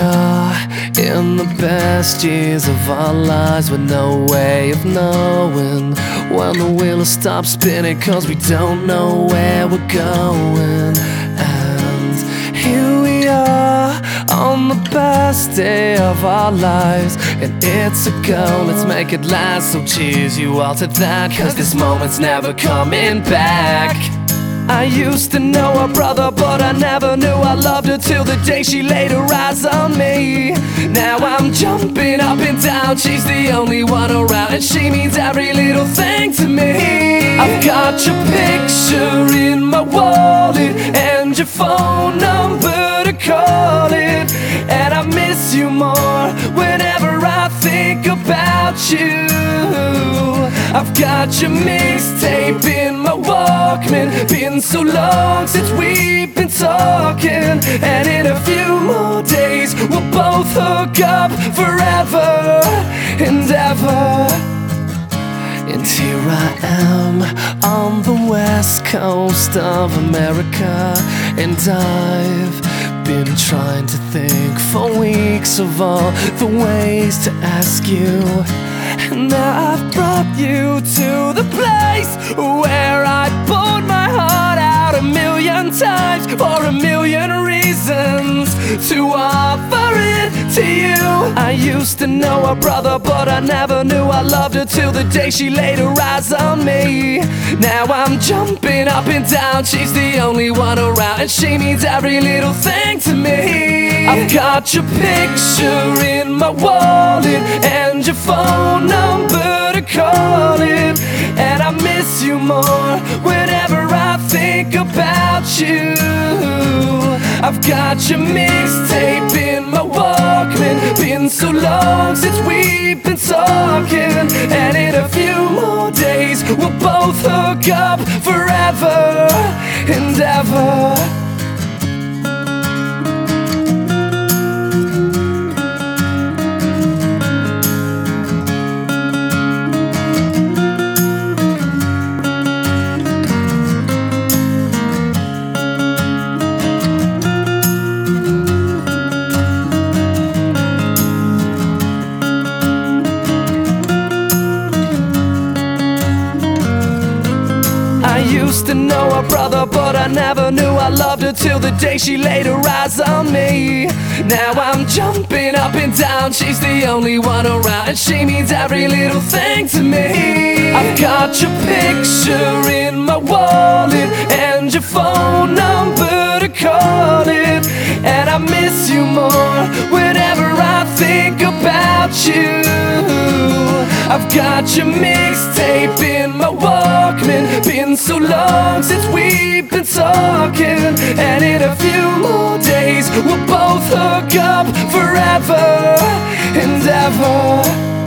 are in the best years of our lives, with no way of knowing when the wheel will stop spinning, 'cause we don't know where we're going. And here we are on the best day of our lives, and it's a go, let's make it last. So cheers you all to that, 'cause this moment's never coming back. I used to know her brother, but I never knew I loved her till the day she laid her eyes on me. Now I'm jumping up and down, she's the only one around, and she means every little thing to me. I've got your picture in my wallet and your phone number to call it, and I miss you more whenever I think about you. I've got your mixtape in my Walkman, been so long since we've been talking, and in a few more days we'll both hook up forever and ever. And here I am on the west coast of America, and I've been trying to think for weeks of all the ways to ask you. And now I've brought you to the place where I poured my heart out a million times for a million reasons to offer it to you. I used to know her brother, but I never knew I loved her till the day she laid her eyes on me. Now I'm jumping up and down, she's the only one around, and she means every little thing to me. I've got your picture in my wallet and your phone number to call it, and I miss you more whenever I think about you. I've got your mixtape in my Walkman, been so long since we've been talking, and in a few more days we'll both hook up forever and ever. I used to know her brother, but I never knew I loved her till the day she laid her eyes on me. Now I'm jumping up and down, she's the only one around, and she means every little thing to me. I've got your picture in my wallet and your phone number to call it, and I miss you more whenever I think about you. I've got your mixtape in my Walkman, been so long since we've been talking, and in a few more days we'll both hook up forever and ever.